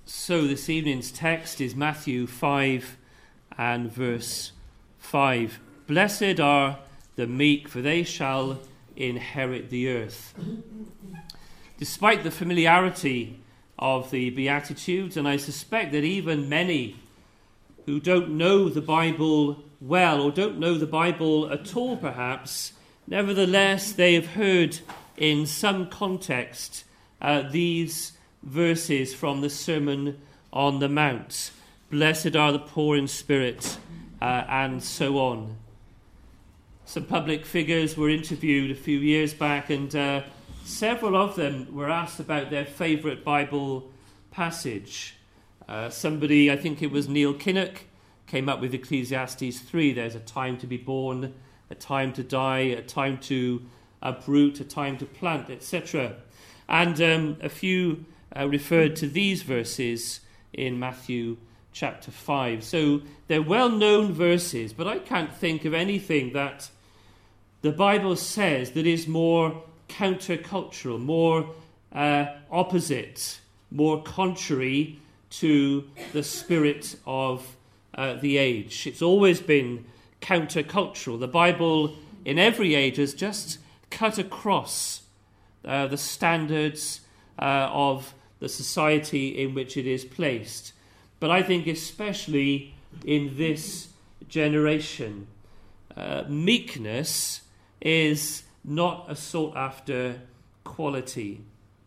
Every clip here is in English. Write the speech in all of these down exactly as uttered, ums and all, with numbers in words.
So this evening's text is Matthew five and verse five. Blessed are the meek, for they shall inherit the earth. Despite the familiarity of the Beatitudes, and I suspect that even many who don't know the Bible well, or don't know the Bible at all perhaps, nevertheless they have heard in some context uh, these verses from the Sermon on the Mount. Blessed are the poor in spirit, uh, and so on. Some public figures were interviewed a few years back, and uh, several of them were asked about their favourite Bible passage. Uh, somebody, I think it was Neil Kinnock, came up with Ecclesiastes three. There's a time to be born, a time to die, a time to uproot, a time to plant, et cetera. And um, a few uh, referred to these verses in Matthew chapter five. So they're well-known verses, but I can't think of anything that the Bible says that is more countercultural, more uh, opposite, more contrary to the spirit of uh, the age. It's always been countercultural. The Bible in every age has just cut across uh, the standards uh, of the society in which it is placed. But I think especially in this generation, uh, meekness is not a sought-after quality.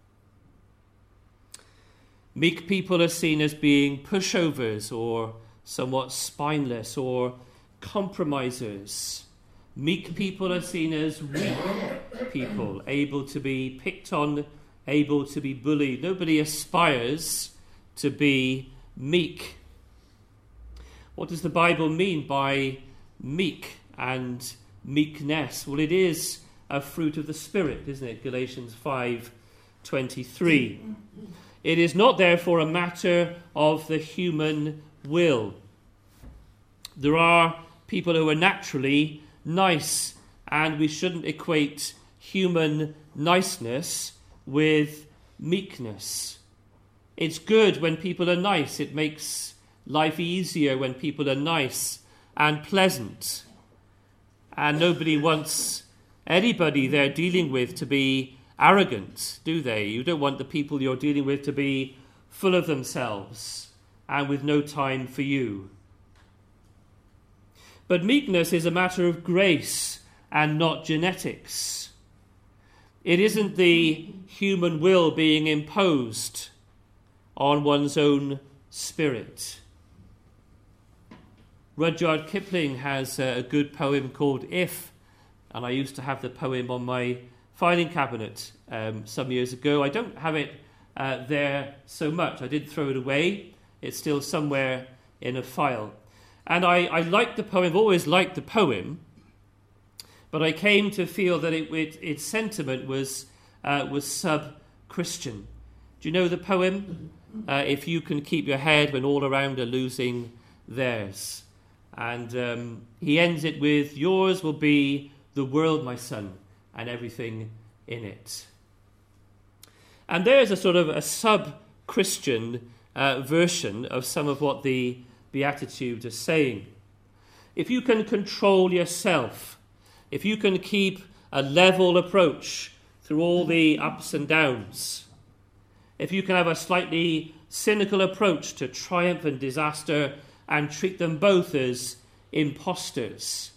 Meek people are seen as being pushovers or somewhat spineless or compromisers. Meek people are seen as weak people, able to be picked on, able to be bullied. Nobody aspires to be meek. What does the Bible mean by meek and meekness? Well, it is a fruit of the Spirit, isn't it? Galatians five twenty-three. It is not therefore a matter of the human will. There are people who are naturally nice, and we shouldn't equate human niceness with meekness. It's good when people are nice. It makes life easier when people are nice and pleasant. And nobody wants anybody they're dealing with to be arrogant, do they? You don't want the people you're dealing with to be full of themselves and with no time for you. But meekness is a matter of grace and not genetics. It isn't the human will being imposed on one's own spirit. Rudyard Kipling has a good poem called If, and I used to have the poem on my filing cabinet um, some years ago. I don't have it uh, there so much. I did throw it away. It's still somewhere in a file. And I, I liked the poem, I've always liked the poem, but I came to feel that it, it, its sentiment was uh, was sub-Christian. Do you know the poem? Uh, if you can keep your head when all around are losing theirs. And um, he ends it with, yours will be the world, my son, and everything in it. And there's a sort of a sub-Christian uh, version of some of what the Beatitudes are saying. If you can control yourself, if you can keep a level approach through all the ups and downs, if you can have a slightly cynical approach to triumph and disaster and treat them both as imposters,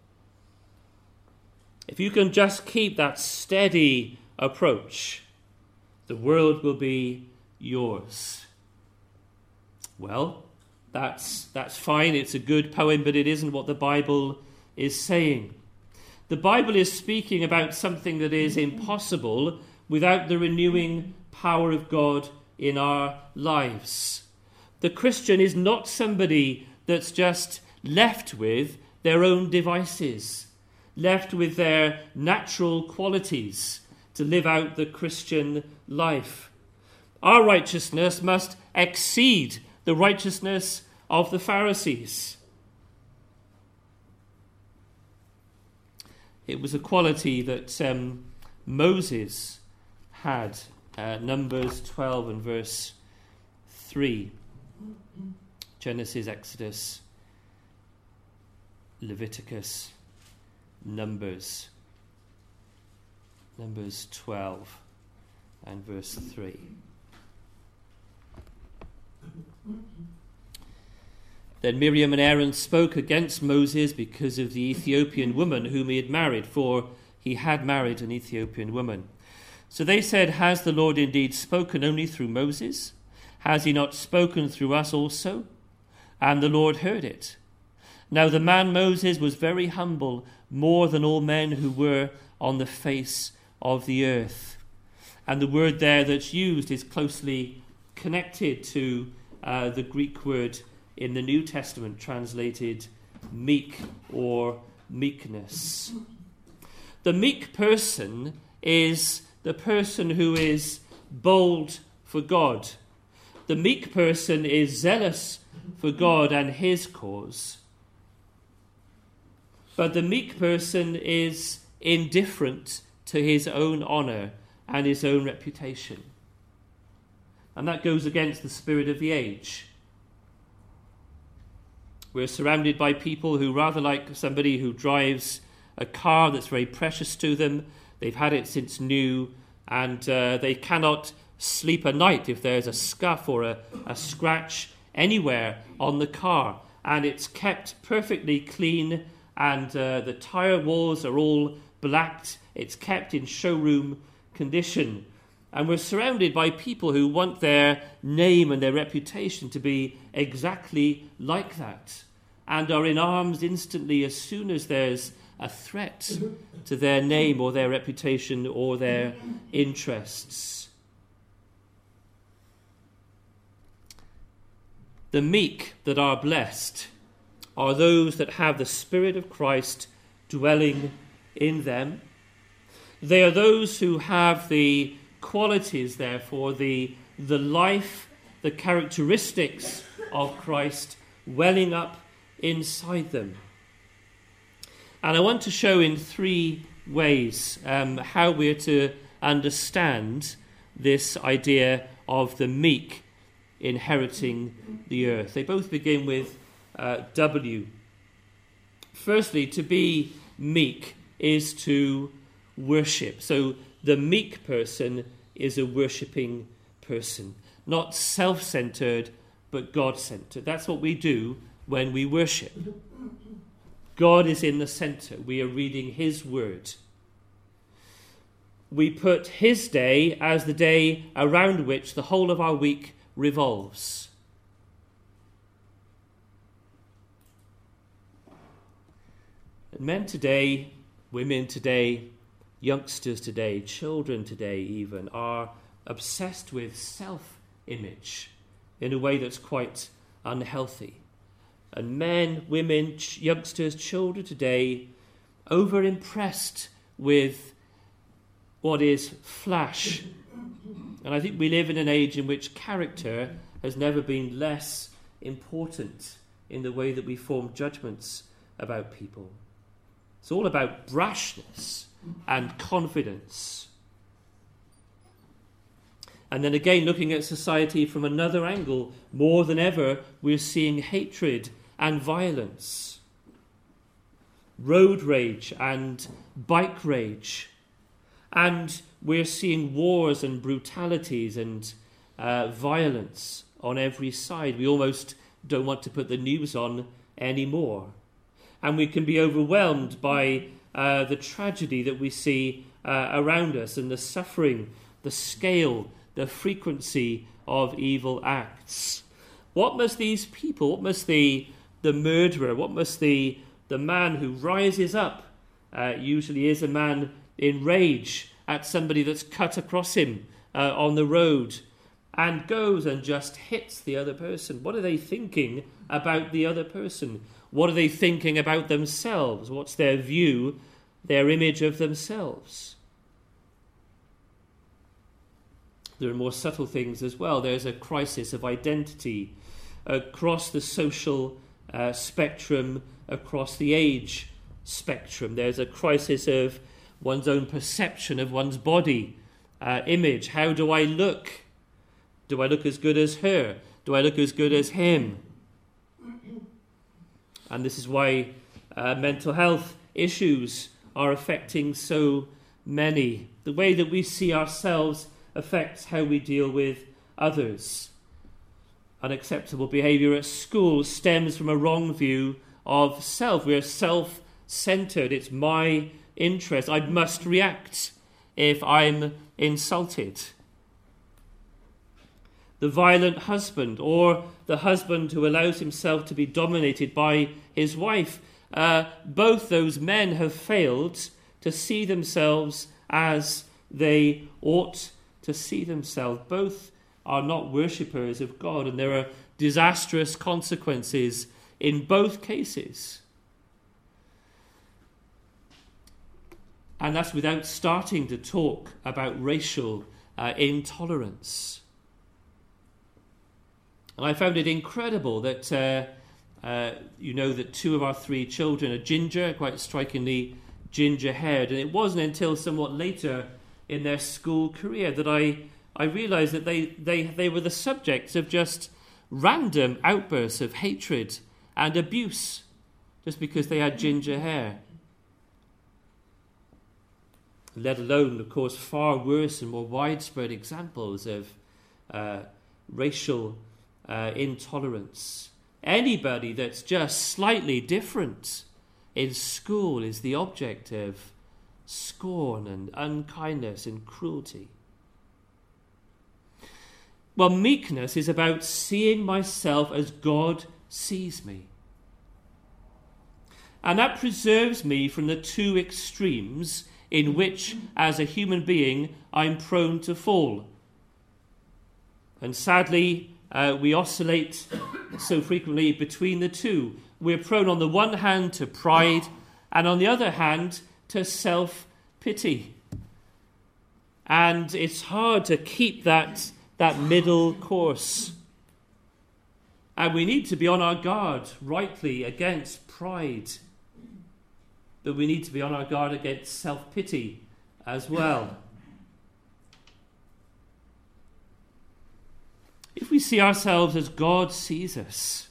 if you can just keep that steady approach, the world will be yours. Well, that's that's fine. It's a good poem, but it isn't what the Bible is saying. The Bible is speaking about something that is impossible without the renewing power of God in our lives. The Christian is not somebody that's just left with their own devices, left with their natural qualities to live out the Christian life. Our righteousness must exceed the righteousness of the Pharisees. It was a quality that um, Moses had. Uh, Numbers twelve and verse three. Genesis, Exodus, Leviticus, Numbers. Numbers twelve and verse three. Then Miriam and Aaron spoke against Moses because of the Ethiopian woman whom he had married, for he had married an Ethiopian woman. So they said, "Has the Lord indeed spoken only through Moses? Has he not spoken through us also?" And the Lord heard it. Now the man Moses was very humble, more than all men who were on the face of the earth. And the word there that's used is closely connected to uh, the Greek word in the New Testament translated meek or meekness. The meek person is the person who is bold for God. The meek person is zealous for God and his cause. But the meek person is indifferent to his own honour and his own reputation. And that goes against the spirit of the age. We're surrounded by people who, rather like somebody who drives a car that's very precious to them, they've had it since new, and uh, they cannot sleep a night if there's a scuff or a, a scratch anywhere on the car. And it's kept perfectly clean, and uh, the tyre walls are all blacked. It's kept in showroom condition. And we're surrounded by people who want their name and their reputation to be exactly like that, and are in arms instantly as soon as there's a threat to their name or their reputation or their interests. The meek that are blessed are those that have the Spirit of Christ dwelling in them. They are those who have the qualities, therefore, the, the life, the characteristics of Christ welling up inside them. And I want to show in three ways um, how we're to understand this idea of the meek inheriting the earth. They both begin with uh, W. Firstly, to be meek is to worship. So the meek person is a worshipping person, not self-centered, but God-centered. That's what we do when we worship. God is in the center. We are reading his word. We put his day as the day around which the whole of our week revolves. And men today, women today, youngsters today, children today even, are obsessed with self-image in a way that's quite unhealthy. And men, women, ch- youngsters, children today, over-impressed with what is flash. And I think we live in an age in which character has never been less important in the way that we form judgments about people. It's all about brashness and confidence. And then again, looking at society from another angle, more than ever, we're seeing hatred and violence, road rage and bike rage, and we're seeing wars and brutalities and uh, violence on every side. We almost don't want to put the news on anymore. And we can be overwhelmed by uh, the tragedy that we see uh, around us, and the suffering, the scale, the frequency of evil acts. What must these people, what must the, the murderer, what must the, the man who rises up, uh, usually is a man in rage at somebody that's cut across him uh, on the road, and goes and just hits the other person? What are they thinking about the other person? What are they thinking about themselves? What's their view, their image of themselves? There are more subtle things as well. There's a crisis of identity across the social uh, spectrum, across the age spectrum. There's a crisis of one's own perception of one's body uh, image. How do I look? Do I look as good as her? Do I look as good as him? And this is why uh, mental health issues are affecting so many. The way that we see ourselves affects how we deal with others. Unacceptable behaviour at school stems from a wrong view of self. We're self-centred. It's my interest. I must react if I'm insulted. The violent husband, or the husband who allows himself to be dominated by his wife. Uh, both those men have failed to see themselves as they ought to see themselves. Both are not worshippers of God, and there are disastrous consequences in both cases. And that's without starting to talk about racial uh, intolerance. And I found it incredible that, uh, uh, you know, that two of our three children are ginger, quite strikingly ginger-haired. And it wasn't until somewhat later in their school career that I, I realised that they, they, they were the subjects of just random outbursts of hatred and abuse just because they had ginger hair. Let alone, of course, far worse and more widespread examples of uh, racial uh, intolerance. Anybody that's just slightly different in school is the object of scorn and unkindness and cruelty. Well, meekness is about seeing myself as God sees me. And that preserves me from the two extremes in which, as a human being, I'm prone to fall. And sadly, uh, we oscillate so frequently between the two. We're prone on the one hand to pride, and on the other hand to self-pity. And it's hard to keep that, that middle course. And we need to be on our guard, rightly, against pride. But we need to be on our guard against self-pity as well. If we see ourselves as God sees us,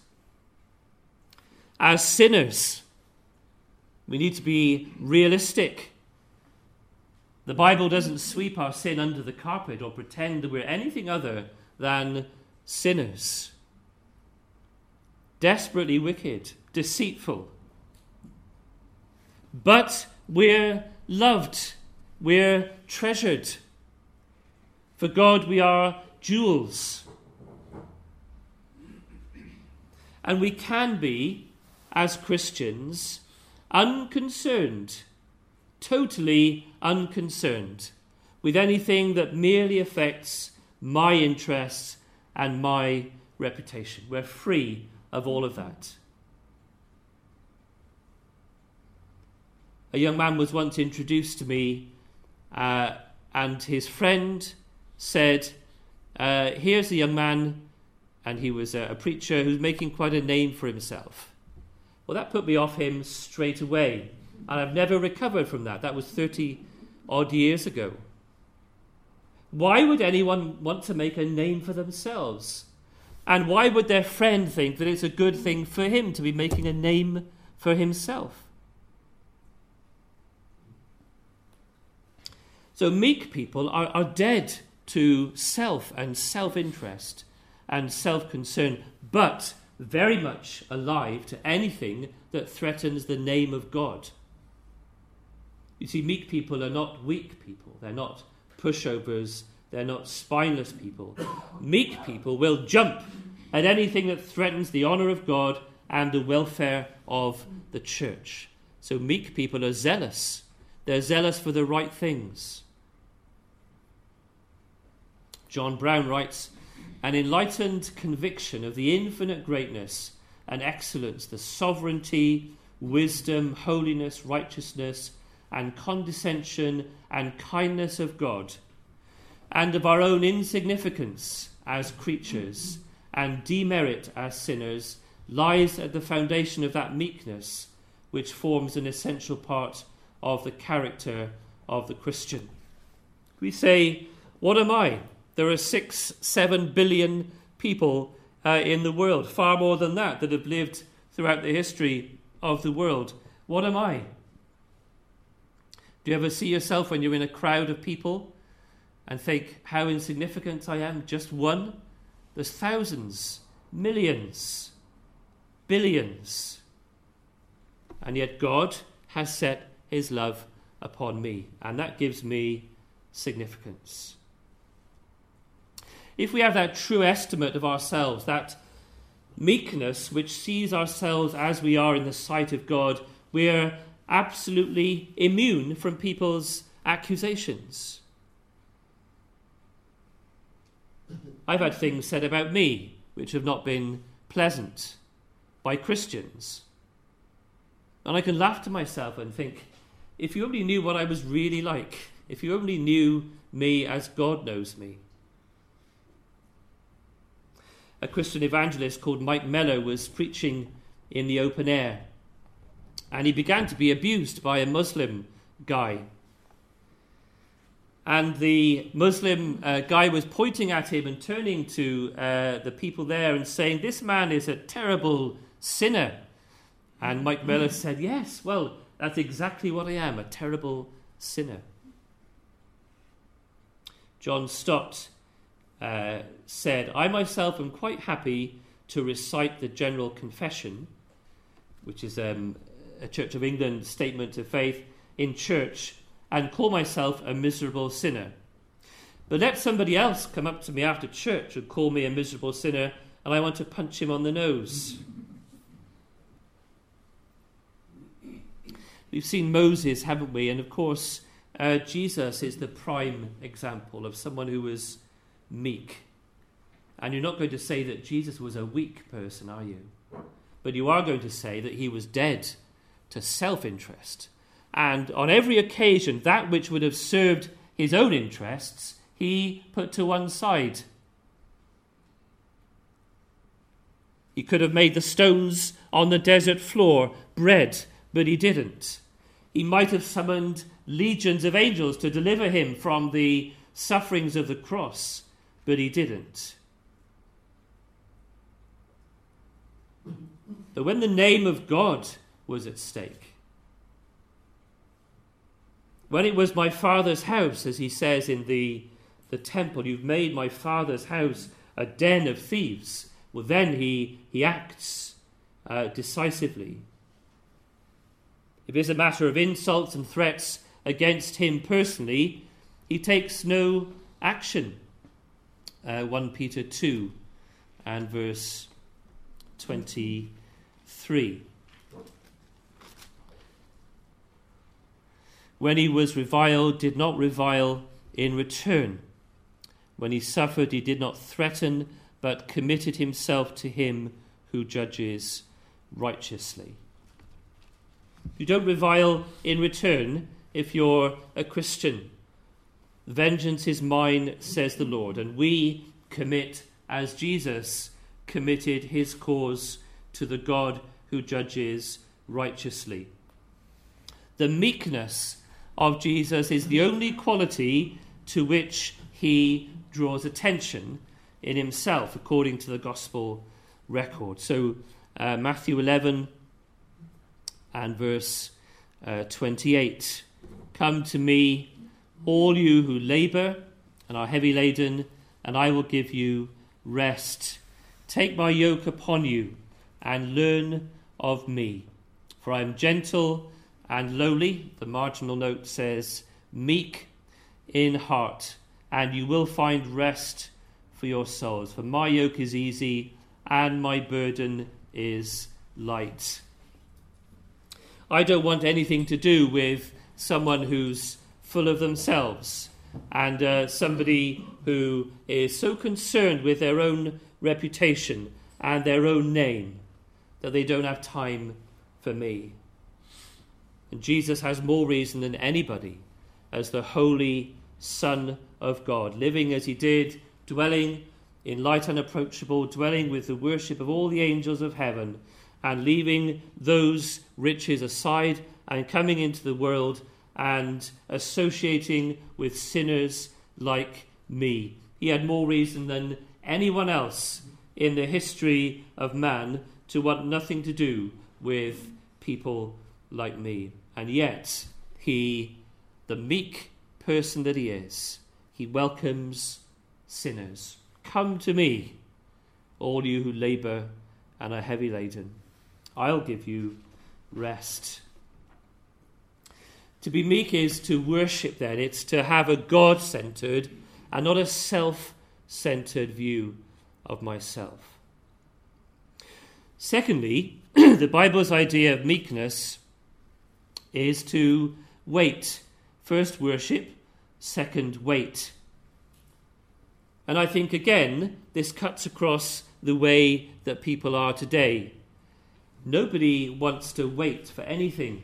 as sinners, we need to be realistic. The Bible doesn't sweep our sin under the carpet or pretend that we're anything other than sinners. Desperately wicked, deceitful. But we're loved, we're treasured. For God we are jewels. And we can be, as Christians, unconcerned, totally unconcerned with anything that merely affects my interests and my reputation. We're free of all of that. A young man was once introduced to me, uh, and his friend said, uh, here's a young man, and he was a, a preacher who's making quite a name for himself. Well, that put me off him straight away, and I've never recovered from that. That was thirty odd years ago. Why would anyone want to make a name for themselves? And why would their friend think that it's a good thing for him to be making a name for himself? So meek people are, are dead to self and self-interest and self-concern, but very much alive to anything that threatens the name of God. You see, meek people are not weak people. They're not pushovers. They're not spineless people. Meek people will jump at anything that threatens the honour of God and the welfare of the church. So meek people are zealous. They're zealous for the right things. John Brown writes, an enlightened conviction of the infinite greatness and excellence, the sovereignty, wisdom, holiness, righteousness, and condescension and kindness of God, and of our own insignificance as creatures and demerit as sinners, lies at the foundation of that meekness which forms an essential part of the character of the Christian. We say, what am I? There are six, seven billion people uh, in the world, far more than that, that have lived throughout the history of the world. What am I? Do you ever see yourself when you're in a crowd of people and think how insignificant I am? Just one? There's thousands, millions, billions. And yet God has set his love upon me, and that gives me significance. If we have that true estimate of ourselves, that meekness which sees ourselves as we are in the sight of God, we're absolutely immune from people's accusations. I've had things said about me which have not been pleasant by Christians. And I can laugh to myself and think, if you only knew what I was really like, if you only knew me as God knows me. A Christian evangelist called Mike Mello was preaching in the open air, and he began to be abused by a Muslim guy. And the Muslim uh, guy was pointing at him and turning to uh, the people there and saying, "This man is a terrible sinner." And Mike Mello said, "Yes, well, that's exactly what I am, a terrible sinner." John Stott uh, said, "I myself am quite happy to recite the General Confession," which is um, a Church of England statement of faith, in church, and call myself a miserable sinner. But let somebody else come up to me after church and call me a miserable sinner, and I want to punch him on the nose. We've seen Moses, haven't we? And of course, uh, Jesus is the prime example of someone who was meek. And you're not going to say that Jesus was a weak person, are you? But you are going to say that he was dead to self-interest. And on every occasion, that which would have served his own interests, he put to one side. He could have made the stones on the desert floor bread, but he didn't. He might have summoned legions of angels to deliver him from the sufferings of the cross, but he didn't. But when the name of God was at stake, when it was my Father's house, as he says in the, the temple, "You've made my Father's house a den of thieves," well, then he, he acts uh, decisively. If it's a matter of insults and threats against him personally, he takes no action. Uh, First Peter two and verse twenty-three. When he was reviled, did not revile in return. When he suffered, he did not threaten, but committed himself to him who judges righteously. You don't revile in return if you're a Christian. Vengeance is mine, says the Lord, and we commit as Jesus committed his cause to the God who judges righteously. The meekness of Jesus is the only quality to which he draws attention in himself, according to the gospel record. So uh, Matthew eleven and verse uh, twenty-eight. "Come to me, all you who labour and are heavy laden, and I will give you rest. Take my yoke upon you and learn of me, for I am gentle and lowly," the marginal note says, "meek in heart, and you will find rest for your souls. For my yoke is easy and my burden is light." I don't want anything to do with someone who's full of themselves and uh, somebody who is so concerned with their own reputation and their own name that they don't have time for me. And Jesus has more reason than anybody, as the holy Son of God, living as he did, dwelling in light unapproachable, dwelling with the worship of all the angels of heaven, and leaving those riches aside and coming into the world and associating with sinners like me. He had more reason than anyone else in the history of man to want nothing to do with people like me. And yet, he, the meek person that he is, he welcomes sinners. Come to me, all you who labour and are heavy laden. I'll give you rest. To be meek is to worship then. It's to have a God-centred and not a self-centred view of myself. Secondly, the Bible's idea of meekness is to wait. First worship, second wait. And I think, again, this cuts across the way that people are today. Nobody wants to wait for anything.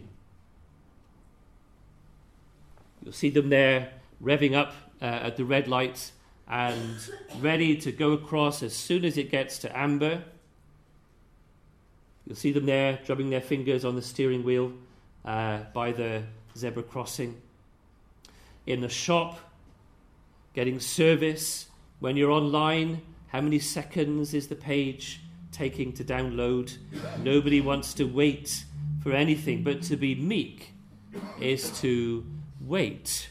You'll see them there revving up uh, at the red light and ready to go across as soon as it gets to amber. You'll see them there drumming their fingers on the steering wheel uh, by the zebra crossing. In the shop, getting service. When you're online, how many seconds is the page taking to download? Nobody wants to wait for anything, but to be meek is to wait.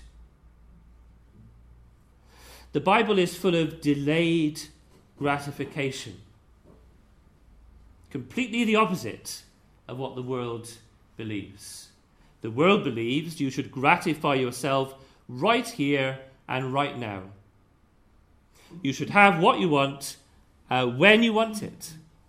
The Bible is full of delayed gratification. Completely the opposite of what the world believes. The world believes you should gratify yourself right here and right now. You should have what you want uh, when you want it.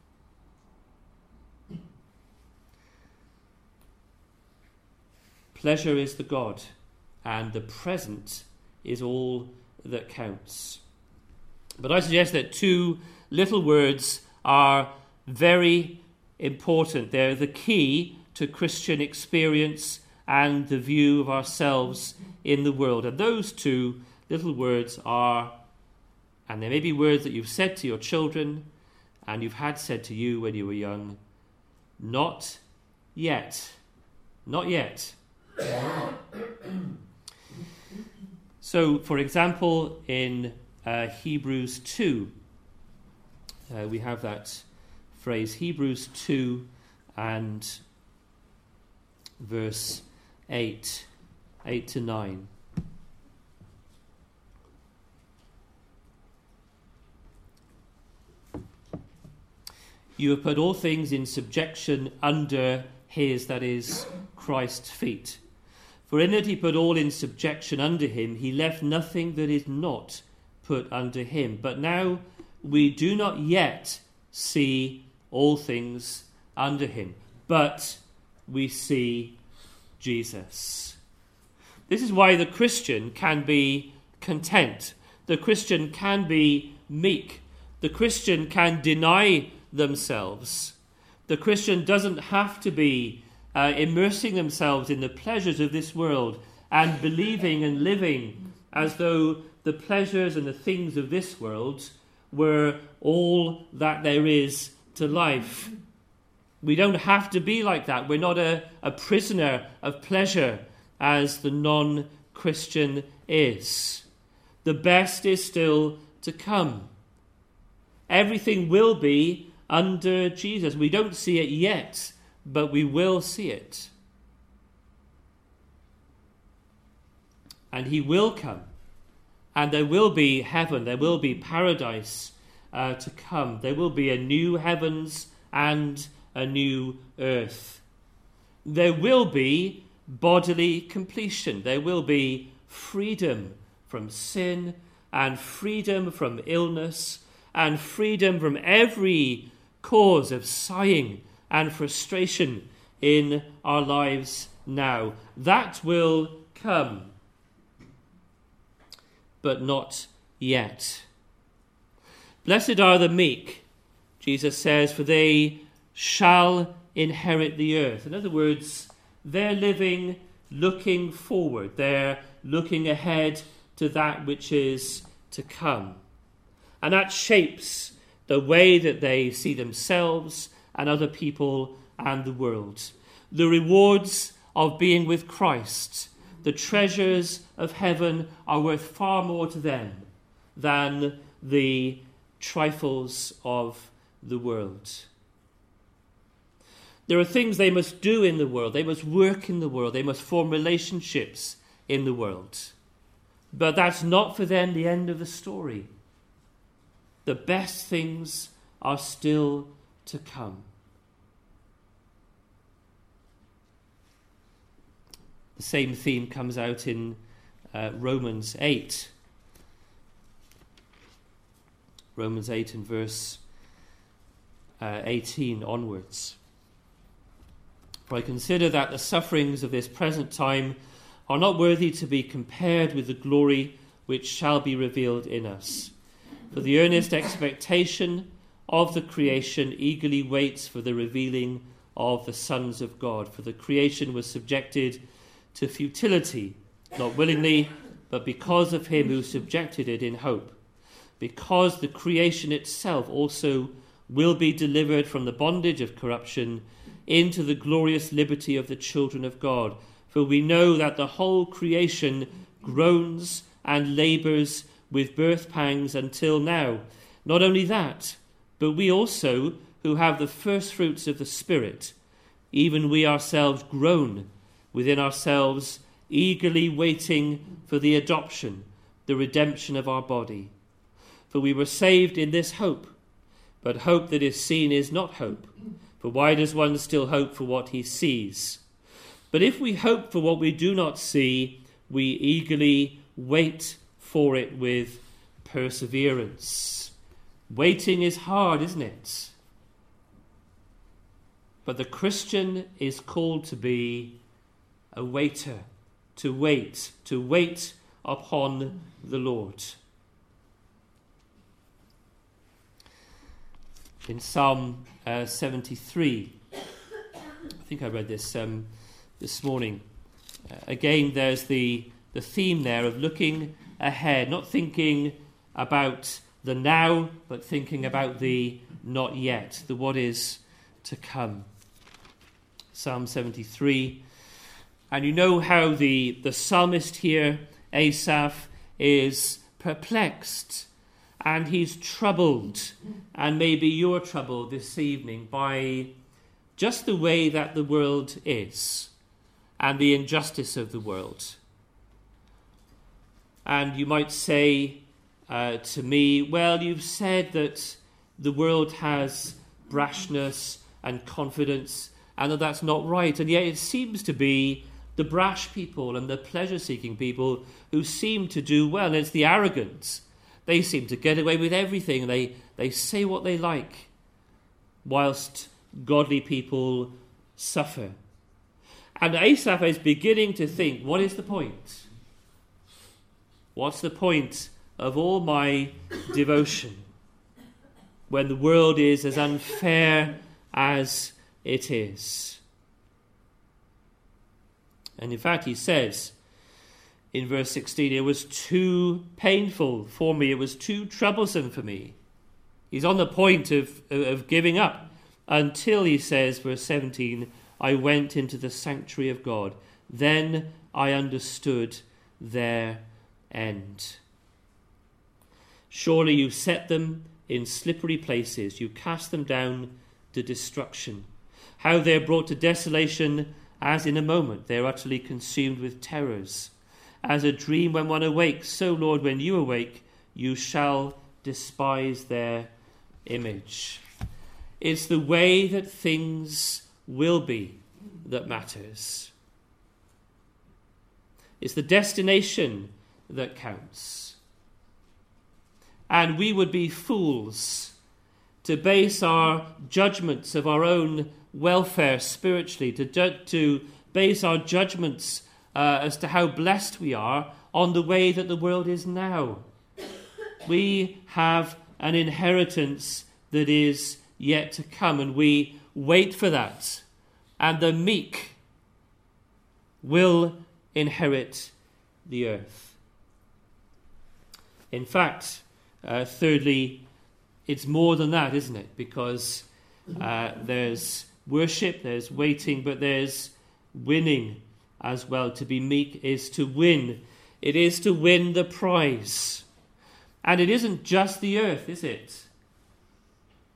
Pleasure is the God, and the present is all that counts. But I suggest that two little words are very important. They're the key to Christian experience and the view of ourselves in the world. And those two little words are, and there may be words that you've said to your children and you've had said to you when you were young, not yet. Not yet. So, for example, in uh, Hebrews two, uh, we have that phrase, Hebrews two and verse eight, eight to nine. You have put all things in subjection under his, that is, Christ's feet. For in that he put all in subjection under him, he left nothing that is not put under him. But now we do not yet see all things under him, but we see Jesus. This is why the Christian can be content. The Christian can be meek. The Christian can deny themselves. The Christian doesn't have to be uh, immersing themselves in the pleasures of this world and believing and living as though the pleasures and the things of this world were all that there is to life. We don't have to be like that. We're not a, a prisoner of pleasure as the non-Christian is. The best is still to come. Everything will be under Jesus. We don't see it yet, but we will see it. And he will come. And there will be heaven, there will be paradise uh, to come. There will be a new heavens and a new earth. There will be bodily completion. There will be freedom from sin and freedom from illness and freedom from every cause of sighing and frustration in our lives now. That will come, but not yet. Blessed are the meek, Jesus says, for they shall inherit the earth. In other words, they're living looking forward. They're looking ahead to that which is to come. And that shapes the way that they see themselves and other people and the world. The rewards of being with Christ, the treasures of heaven, are worth far more to them than the trifles of the world. There are things they must do in the world. They must work in the world. They must form relationships in the world. But that's not for them the end of the story. The best things are still to come. The same theme comes out in uh, Romans eight. Romans eight and verse uh, eighteen onwards. For I consider that the sufferings of this present time are not worthy to be compared with the glory which shall be revealed in us. For the earnest expectation of the creation eagerly waits for the revealing of the sons of God. For the creation was subjected to futility, not willingly, but because of him who subjected it in hope. Because the creation itself also will be delivered from the bondage of corruption into the glorious liberty of the children of God. For we know that the whole creation groans and labours with birth pangs until now. Not only that, but we also, who have the first fruits of the Spirit, even we ourselves groan within ourselves, eagerly waiting for the adoption, the redemption of our body. For we were saved in this hope, but hope that is seen is not hope. For why does one still hope for what he sees? But if we hope for what we do not see, we eagerly wait for it with perseverance. Waiting is hard, isn't it? But the Christian is called to be a waiter, to wait, to wait upon the Lord. In Psalm uh, seventy-three, I think I read this um, this morning. Uh, again, there's the, the theme there of looking ahead, not thinking about the now, but thinking about the not yet, the what is to come. Psalm seventy-three. And you know how the, the psalmist here, Asaph, is perplexed. And he's troubled, and maybe you're troubled this evening by just the way that the world is and the injustice of the world. And you might say uh, to me, well, you've said that the world has brashness and confidence, and that that's not right. And yet it seems to be the brash people and the pleasure-seeking people who seem to do well. And it's the arrogant. They seem to get away with everything. They they say what they like, whilst godly people suffer. And Asaph is beginning to think, what is the point? What's the point of all my devotion when the world is as unfair as it is? And in fact, he says, in verse sixteen, it was too painful for me. It was too troublesome for me. He's on the point of, of giving up until he says, verse seventeen, I went into the sanctuary of God. Then I understood their end. Surely you set them in slippery places. You cast them down to destruction. How they're brought to desolation as in a moment. They're utterly consumed with terrors. As a dream when one awakes, so, Lord, when you awake, you shall despise their image. It's the way that things will be that matters. It's the destination that counts. And we would be fools to base our judgments of our own welfare spiritually, to, ju- to base our judgments Uh, as to how blessed we are on the way that the world is now. We have an inheritance that is yet to come, and we wait for that. And the meek will inherit the earth. In fact, uh, thirdly, it's more than that, isn't it? Because uh, there's worship, there's waiting, but there's winning as well. To be meek is to win. It is to win the prize. And it isn't just the earth, is it?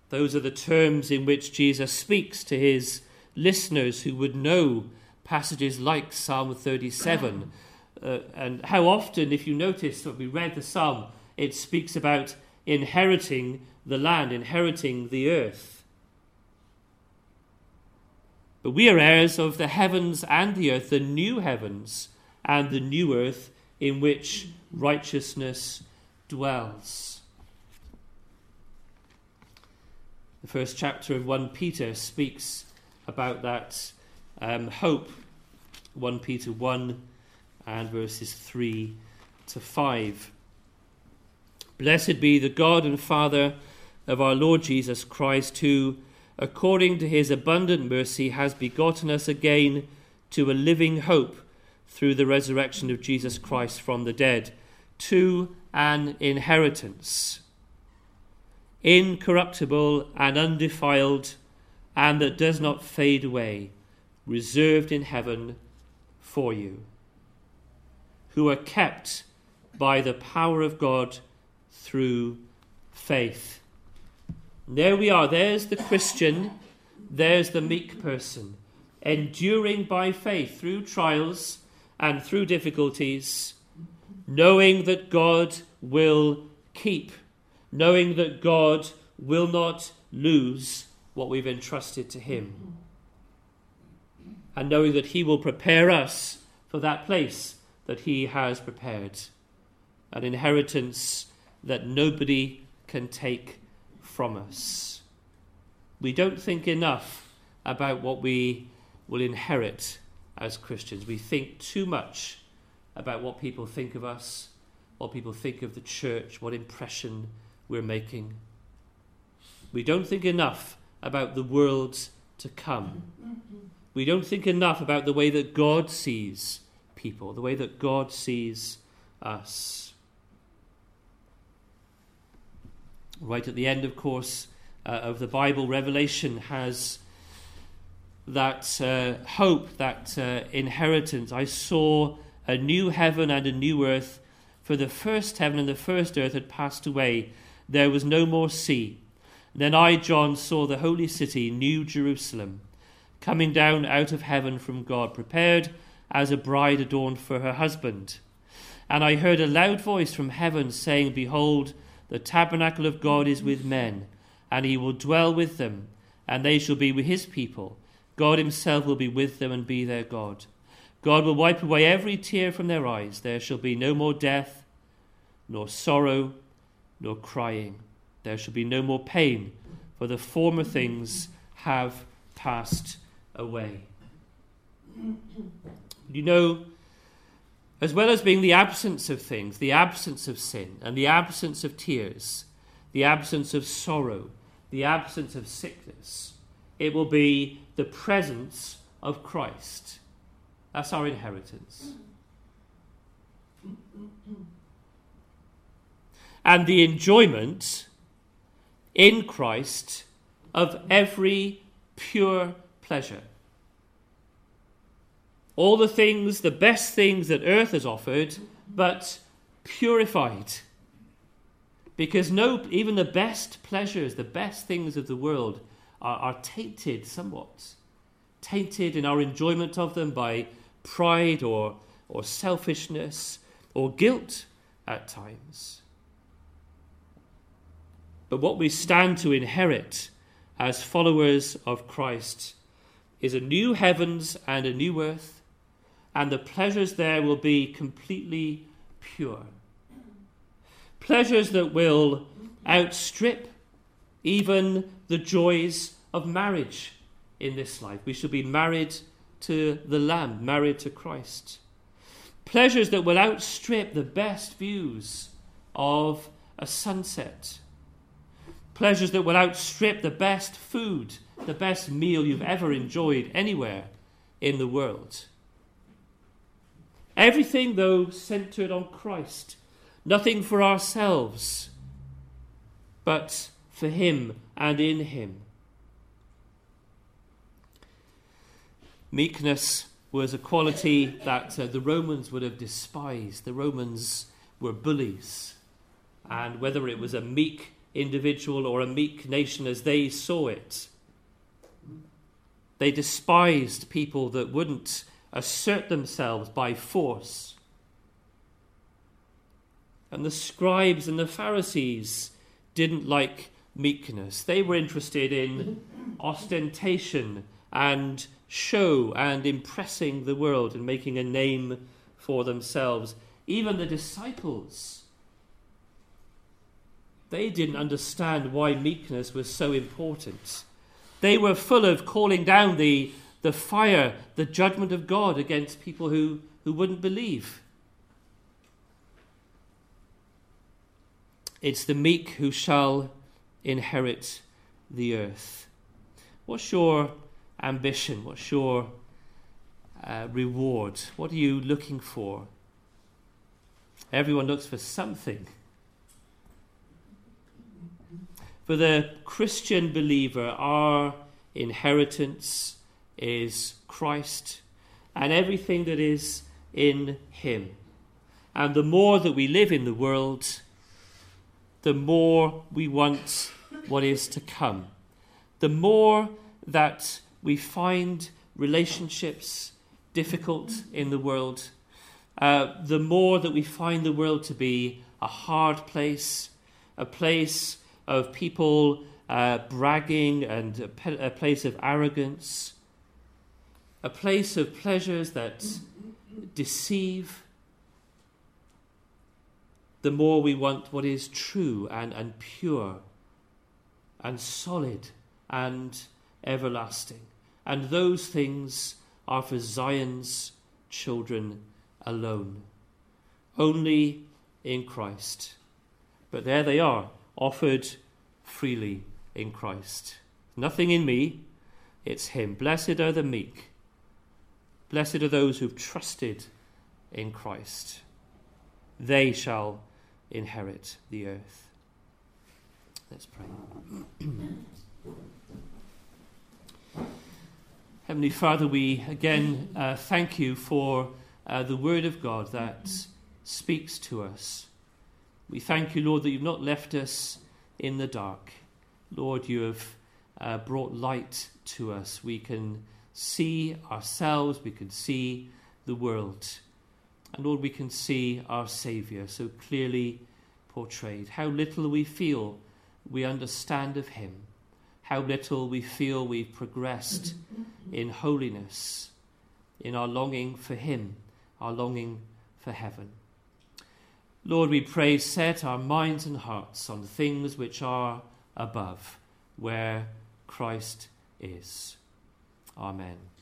Those are the terms in which Jesus speaks to his listeners who would know passages like Psalm thirty-seven. Uh, and how often, if you notice when we read the psalm, it speaks about inheriting the land, inheriting the earth. But we are heirs of the heavens and the earth, the new heavens and the new earth in which righteousness dwells. The first chapter of First Peter speaks about that um, hope. First Peter one and verses three to five. Blessed be the God and Father of our Lord Jesus Christ, who, according to his abundant mercy, has begotten us again to a living hope through the resurrection of Jesus Christ from the dead, to an inheritance, incorruptible and undefiled, and that does not fade away, reserved in heaven for you, who are kept by the power of God through faith. And there we are. There's the Christian. There's the meek person, enduring by faith through trials and through difficulties, knowing that God will keep, knowing that God will not lose what we've entrusted to him, and knowing that he will prepare us for that place that he has prepared, an inheritance that nobody can take from us. We don't think enough about what we will inherit as Christians. We think too much about what people think of us, what people think of the church, what impression we're making. We don't think enough about the world to come. We don't think enough about the way that God sees people, the way that God sees us. Right at the end, of course, uh, of the Bible, Revelation has that uh, hope, that uh, inheritance. I saw a new heaven and a new earth, for the first heaven and the first earth had passed away. There was no more sea. Then I, John, saw the holy city, New Jerusalem, coming down out of heaven from God, prepared as a bride adorned for her husband. And I heard a loud voice from heaven saying, Behold, the tabernacle of God is with men, and he will dwell with them, and they shall be with his people. God himself will be with them and be their God. God will wipe away every tear from their eyes. There shall be no more death, nor sorrow, nor crying. There shall be no more pain, for the former things have passed away. You know, as well as being the absence of things, the absence of sin, and the absence of tears, the absence of sorrow, the absence of sickness, it will be the presence of Christ. That's our inheritance. And the enjoyment in Christ of every pure pleasure. All the things, the best things that earth has offered, but purified. Because no, even the best pleasures, the best things of the world are, are tainted somewhat. Tainted in our enjoyment of them by pride or, or selfishness or guilt at times. But what we stand to inherit as followers of Christ is a new heavens and a new earth, and the pleasures there will be completely pure. Pleasures that will outstrip even the joys of marriage in this life. We shall be married to the Lamb, married to Christ. Pleasures that will outstrip the best views of a sunset. Pleasures that will outstrip the best food, the best meal you've ever enjoyed anywhere in the world. Everything, though, centered on Christ. Nothing for ourselves, but for him and in him. Meekness was a quality that uh, the Romans would have despised. The Romans were bullies. And whether it was a meek individual or a meek nation as they saw it. They despised people that wouldn't assert themselves by force. And the scribes and the Pharisees didn't like meekness. They were interested in ostentation and show and impressing the world and making a name for themselves. Even the disciples, they didn't understand why meekness was so important. They were full of calling down the, the fire, the judgment of God against people who, who wouldn't believe. It's the meek who shall inherit the earth. What's your ambition? What's your uh, reward? What are you looking for? Everyone looks for something. For the Christian believer, our inheritance is Christ and everything that is in him. And the more that we live in the world, the more we want what is to come. The more that we find relationships difficult in the world, uh, the more that we find the world to be a hard place, a place of people uh, bragging and a, pe- a place of arrogance, a place of pleasures that deceive, the more we want what is true and, and pure and solid and everlasting. And those things are for Zion's children alone. Only in Christ. But there they are, offered freely in Christ. Nothing in me, it's him. Blessed are the meek. Blessed are those who've trusted in Christ. They shall inherit the earth. Let's pray. Heavenly Father, we again uh, thank you for uh, the word of God that speaks to us. We thank you, Lord, that you've not left us in the dark. Lord, you have uh, brought light to us. We can see ourselves, we can see the world. And Lord, we can see our Saviour so clearly portrayed. How little we feel we understand of him. How little we feel we've progressed in holiness, in our longing for him, our longing for heaven. Lord, we pray, set our minds and hearts on things which are above, where Christ is. Amen.